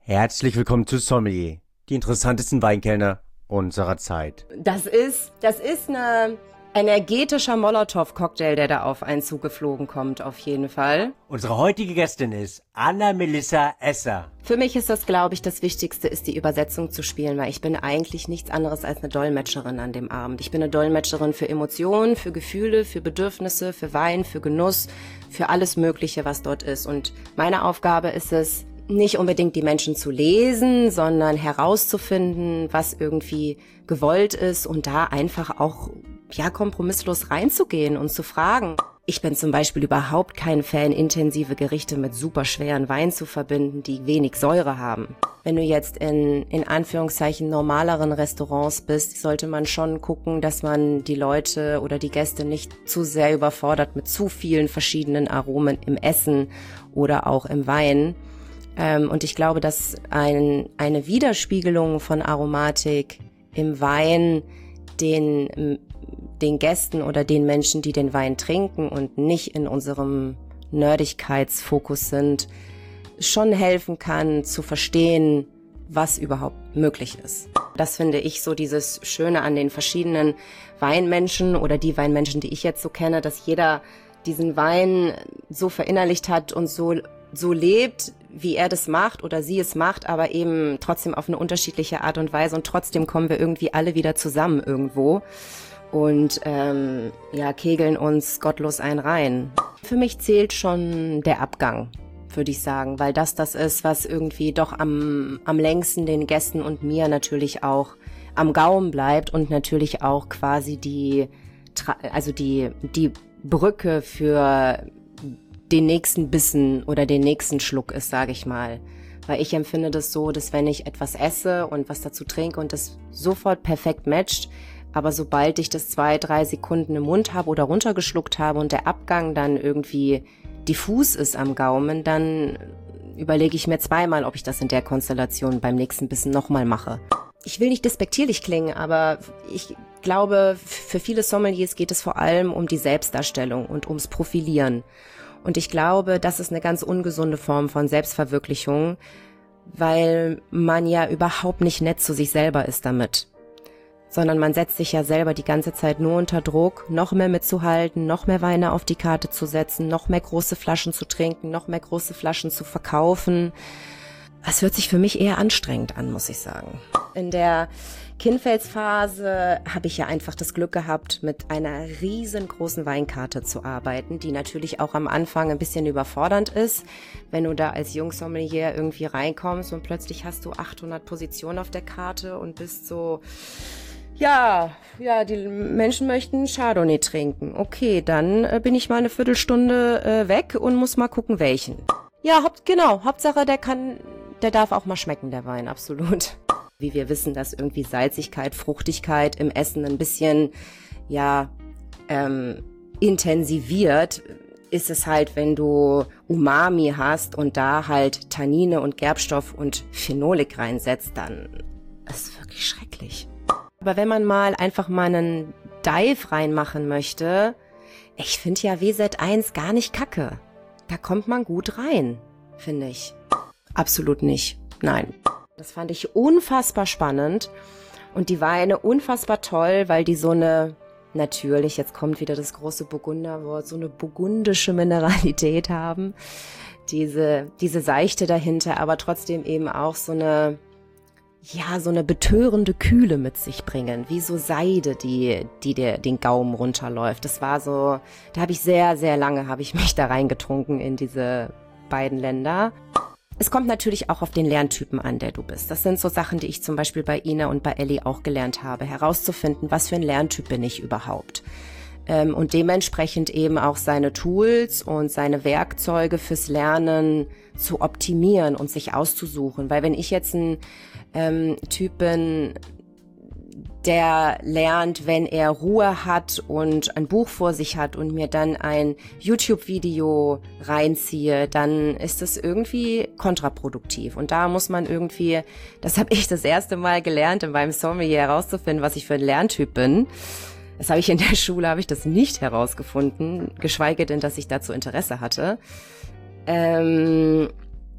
Herzlich willkommen zu Sommelier, die interessantesten Weinkellner unserer Zeit. Das ist ein energetischer Molotow-Cocktail, der da auf einen zugeflogen kommt, auf jeden Fall. Unsere heutige Gästin ist Anna-Melissa Esser. Für mich ist das, glaube ich, das Wichtigste ist, die Übersetzung zu spielen, weil ich bin eigentlich nichts anderes als eine Dolmetscherin an dem Abend. Ich bin eine Dolmetscherin für Emotionen, für Gefühle, für Bedürfnisse, für Wein, für Genuss, für alles Mögliche, was dort ist. Und meine Aufgabe ist es, nicht unbedingt die Menschen zu lesen, sondern herauszufinden, was irgendwie gewollt ist und da einfach auch kompromisslos reinzugehen und zu fragen. Ich bin zum Beispiel überhaupt kein Fan, intensive Gerichte mit super schweren Wein zu verbinden, die wenig Säure haben. Wenn du jetzt in Anführungszeichen normaleren Restaurants bist, sollte man schon gucken, dass man die Leute oder die Gäste nicht zu sehr überfordert mit zu vielen verschiedenen Aromen im Essen oder auch im Wein. Und ich glaube, dass eine Widerspiegelung von Aromatik im Wein den Gästen oder den Menschen, die den Wein trinken und nicht in unserem Nerdigkeitsfokus sind, schon helfen kann zu verstehen, was überhaupt möglich ist. Das finde ich so dieses Schöne an den verschiedenen Weinmenschen oder die Weinmenschen, die ich jetzt so kenne, dass jeder diesen Wein so verinnerlicht hat und so lebt, wie er das macht oder sie es macht, aber eben trotzdem auf eine unterschiedliche Art und Weise und trotzdem kommen wir irgendwie alle wieder zusammen irgendwo und kegeln uns gottlos ein rein. Für mich zählt schon der Abgang, würde ich sagen, weil das ist, was irgendwie doch am längsten den Gästen und mir natürlich auch am Gaumen bleibt und natürlich auch quasi die Brücke für den nächsten Bissen oder den nächsten Schluck ist, sage ich mal. Weil ich empfinde das so, dass wenn ich etwas esse und was dazu trinke und das sofort perfekt matcht, aber sobald ich das 2-3 Sekunden im Mund habe oder runtergeschluckt habe und der Abgang dann irgendwie diffus ist am Gaumen, dann überlege ich mir zweimal, ob ich das in der Konstellation beim nächsten Bissen nochmal mache. Ich will nicht despektierlich klingen, aber ich glaube, für viele Sommeliers geht es vor allem um die Selbstdarstellung und ums Profilieren. Und ich glaube, das ist eine ganz ungesunde Form von Selbstverwirklichung, weil man ja überhaupt nicht nett zu sich selber ist damit. Sondern man setzt sich ja selber die ganze Zeit nur unter Druck, noch mehr mitzuhalten, noch mehr Weine auf die Karte zu setzen, noch mehr große Flaschen zu trinken, noch mehr große Flaschen zu verkaufen. Das hört sich für mich eher anstrengend an, muss ich sagen. In der Kinfels-Phase habe ich ja einfach das Glück gehabt, mit einer riesengroßen Weinkarte zu arbeiten, die natürlich auch am Anfang ein bisschen überfordernd ist, wenn du da als Jungsommelier irgendwie reinkommst und plötzlich hast du 800 Positionen auf der Karte und bist so, die Menschen möchten Chardonnay trinken. Okay, dann bin ich mal eine Viertelstunde weg und muss mal gucken, welchen. Ja, Hauptsache der darf auch mal schmecken, der Wein, absolut. Wie wir wissen, dass irgendwie Salzigkeit, Fruchtigkeit im Essen ein bisschen, intensiviert, ist es halt, wenn du Umami hast und da halt Tannine und Gerbstoff und Phenolik reinsetzt, dann ist es wirklich schrecklich. Aber wenn man einfach mal einen Dive reinmachen möchte, ich finde ja WZ1 gar nicht kacke. Da kommt man gut rein, finde ich. Absolut nicht. Nein. Das fand ich unfassbar spannend und die Weine unfassbar toll, weil die so eine, natürlich, jetzt kommt wieder das große Burgunderwort, so eine burgundische Mineralität haben. Diese Seichte dahinter, aber trotzdem eben auch so eine betörende Kühle mit sich bringen, wie so Seide, die den Gaumen runterläuft. Das war so, da habe ich sehr, sehr lange mich da reingetrunken in diese beiden Länder. Es kommt natürlich auch auf den Lerntypen an, der du bist. Das sind so Sachen, die ich zum Beispiel bei Ina und bei Ellie auch gelernt habe, herauszufinden, was für ein Lerntyp bin ich überhaupt. Und dementsprechend eben auch seine Tools und seine Werkzeuge fürs Lernen zu optimieren und sich auszusuchen. Weil wenn ich jetzt ein Typ bin, der lernt, wenn er Ruhe hat und ein Buch vor sich hat und mir dann ein YouTube-Video reinziehe, dann ist das irgendwie kontraproduktiv. Und da muss man irgendwie, das habe ich das erste Mal gelernt, in meinem Sommelier herauszufinden, was ich für ein Lerntyp bin. Das habe ich in der Schule, das nicht herausgefunden, geschweige denn, dass ich dazu Interesse hatte.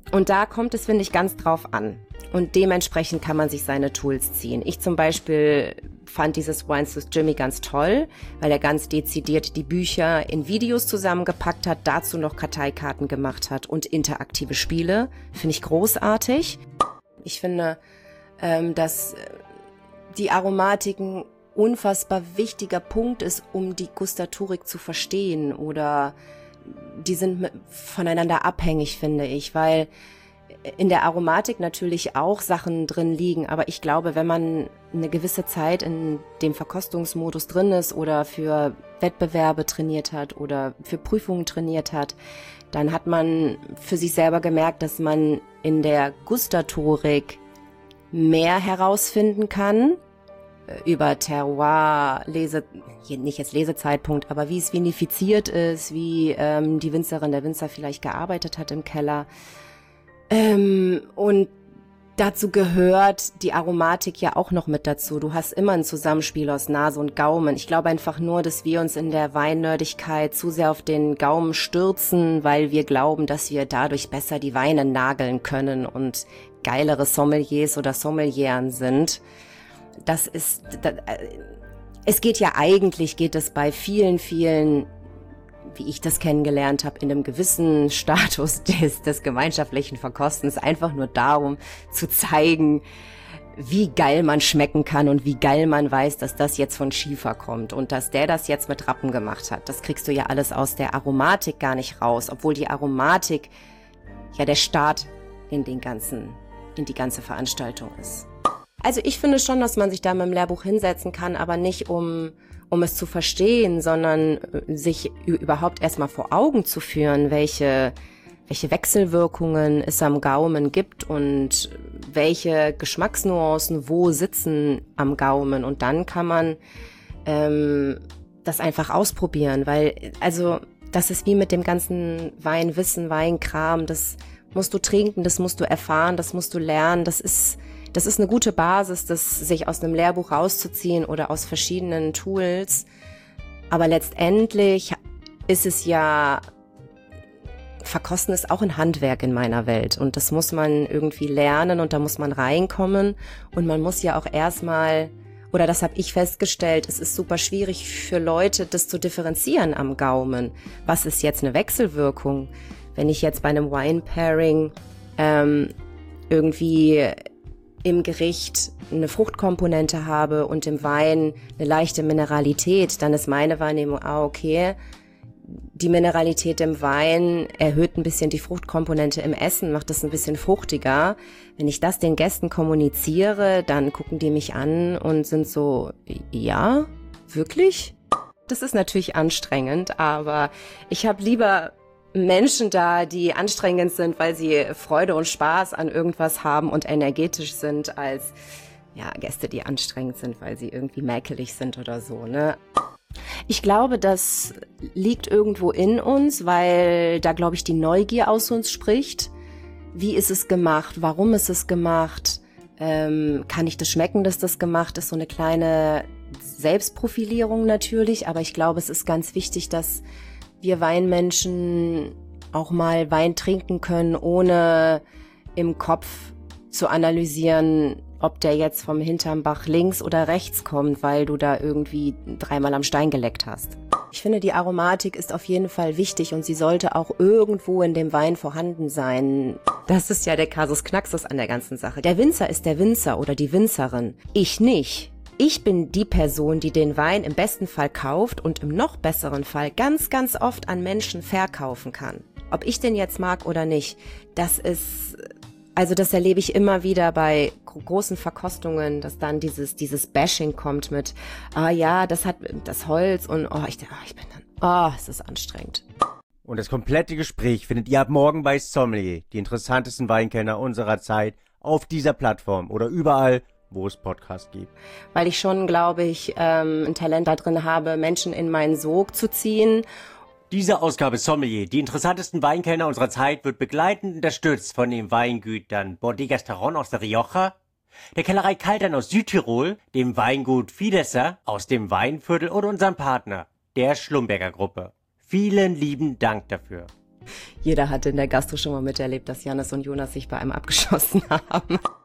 Und da kommt es, finde ich, ganz drauf an. Und dementsprechend kann man sich seine Tools ziehen. Ich zum Beispiel fand dieses Wines with Jimmy ganz toll, weil er ganz dezidiert die Bücher in Videos zusammengepackt hat, dazu noch Karteikarten gemacht hat und interaktive Spiele. Finde ich großartig. Ich finde, dass die Aromatik ein unfassbar wichtiger Punkt ist, um die Gustatorik zu verstehen, oder die sind voneinander abhängig, finde ich, weil in der Aromatik natürlich auch Sachen drin liegen, aber ich glaube, wenn man eine gewisse Zeit in dem Verkostungsmodus drin ist oder für Wettbewerbe trainiert hat oder für Prüfungen trainiert hat, dann hat man für sich selber gemerkt, dass man in der Gustatorik mehr herausfinden kann über Terroir, nicht jetzt Lesezeitpunkt, aber wie es vinifiziert ist, wie die Winzerin, der Winzer vielleicht gearbeitet hat im Keller. Und dazu gehört die Aromatik ja auch noch mit dazu. Du hast immer ein Zusammenspiel aus Nase und Gaumen. Ich glaube einfach nur, dass wir uns in der Weinnördigkeit zu sehr auf den Gaumen stürzen, weil wir glauben, dass wir dadurch besser die Weine nageln können und geilere Sommeliers oder Sommelieren sind. Es geht es bei vielen, vielen, wie ich das kennengelernt habe, in einem gewissen Status des gemeinschaftlichen Verkostens einfach nur darum zu zeigen, wie geil man schmecken kann und wie geil man weiß, dass das jetzt von Schiefer kommt und dass der das jetzt mit Rappen gemacht hat. Das kriegst du ja alles aus der Aromatik gar nicht raus, obwohl die Aromatik ja der Start in die ganze Veranstaltung ist. Also ich finde schon, dass man sich da mit dem Lehrbuch hinsetzen kann, aber nicht um es zu verstehen, sondern sich überhaupt erstmal vor Augen zu führen, welche Wechselwirkungen es am Gaumen gibt und welche Geschmacksnuancen wo sitzen am Gaumen. Und dann kann man das einfach ausprobieren, weil, also das ist wie mit dem ganzen Weinwissen, Weinkram, das musst du trinken, das musst du erfahren, das musst du lernen, das ist eine gute Basis, das sich aus einem Lehrbuch rauszuziehen oder aus verschiedenen Tools. Aber letztendlich ist es ja, Verkosten ist auch ein Handwerk in meiner Welt. Und das muss man irgendwie lernen und da muss man reinkommen. Und man muss ja auch erstmal, oder das habe ich festgestellt, es ist super schwierig für Leute, das zu differenzieren am Gaumen. Was ist jetzt eine Wechselwirkung? Wenn ich jetzt bei einem Wine-Pairing irgendwie im Gericht eine Fruchtkomponente habe und im Wein eine leichte Mineralität, dann ist meine Wahrnehmung, okay, die Mineralität im Wein erhöht ein bisschen die Fruchtkomponente im Essen, macht das ein bisschen fruchtiger. Wenn ich das den Gästen kommuniziere, dann gucken die mich an und sind so, ja, wirklich? Das ist natürlich anstrengend, aber ich habe lieber Menschen da, die anstrengend sind, weil sie Freude und Spaß an irgendwas haben und energetisch sind, als Gäste, die anstrengend sind, weil sie irgendwie mäkelig sind oder so, ne? Ich glaube, das liegt irgendwo in uns, weil da, glaube ich, die Neugier aus uns spricht. Wie ist es gemacht? Warum ist es gemacht? Kann ich das schmecken, dass das gemacht ist? So eine kleine Selbstprofilierung natürlich, aber ich glaube, es ist ganz wichtig, dass wir Weinmenschen auch mal Wein trinken können, ohne im Kopf zu analysieren, ob der jetzt vom hinterm Bach links oder rechts kommt, weil du da irgendwie 3-mal am Stein geleckt hast. Ich finde, die Aromatik ist auf jeden Fall wichtig und sie sollte auch irgendwo in dem Wein vorhanden sein. Das ist ja der Kasus Knaxus an der ganzen Sache. Der Winzer ist der Winzer oder die Winzerin. Ich nicht. Ich bin die Person, die den Wein im besten Fall kauft und im noch besseren Fall ganz, ganz oft an Menschen verkaufen kann. Ob ich den jetzt mag oder nicht, das erlebe ich immer wieder bei großen Verkostungen, dass dann dieses Bashing kommt mit, das hat das Holz und es ist anstrengend. Und das komplette Gespräch findet ihr ab morgen bei Sommelier, die interessantesten Weinkenner unserer Zeit, auf dieser Plattform oder überall, wo es Podcasts gibt. Weil ich schon, glaube ich, ein Talent da drin habe, Menschen in meinen Sog zu ziehen. Diese Ausgabe Sommelier, die interessantesten Weinkenner unserer Zeit, wird begleitend unterstützt von den Weingütern Bodegas Terron aus der Rioja, der Kellerei Kaltern aus Südtirol, dem Weingut Fidesser aus dem Weinviertel und unserem Partner, der Schlumberger Gruppe. Vielen lieben Dank dafür. Jeder hatte in der Gastro schon mal miterlebt, dass Jannis und Jonas sich bei einem abgeschossen haben.